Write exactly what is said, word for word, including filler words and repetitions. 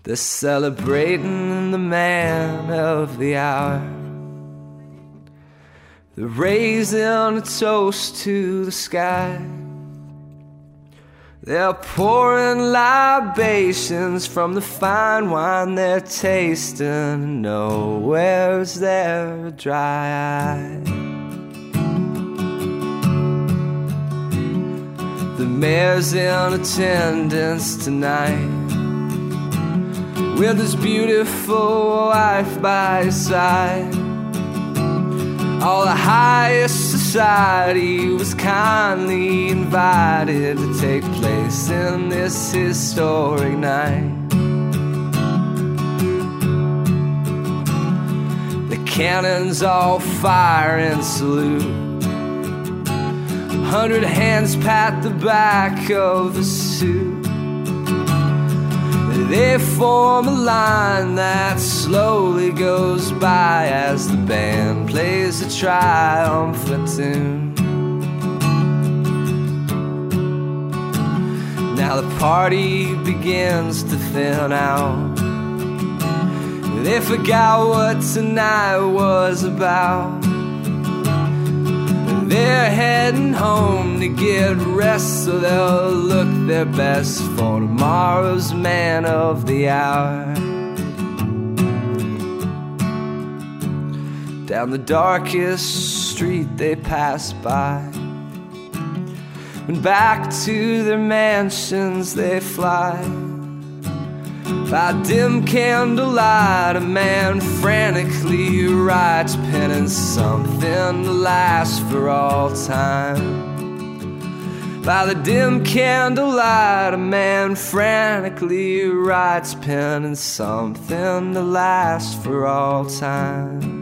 They're celebrating the man of the hour. They're raising a toast to the sky. They're pouring libations from the fine wine they're tasting, and nowhere's there a dry eye. The mayor's in attendance tonight, with his beautiful wife by his side. All the highest society was kindly invited to take place in this historic night. The cannons all fire and salute. A hundred hands pat the back of the suit. They form a line that slowly goes by as the band plays a triumphant tune. Now the party begins to thin out. They forgot what tonight was about. They're heading home to get rest, so they'll look their best for tomorrow's man of the hour. Down the darkest street they pass by, and back to their mansions they fly. By dim candlelight, a man frantically writes, penning something to last for all time. By the dim candlelight, a man frantically writes, penning something to last for all time.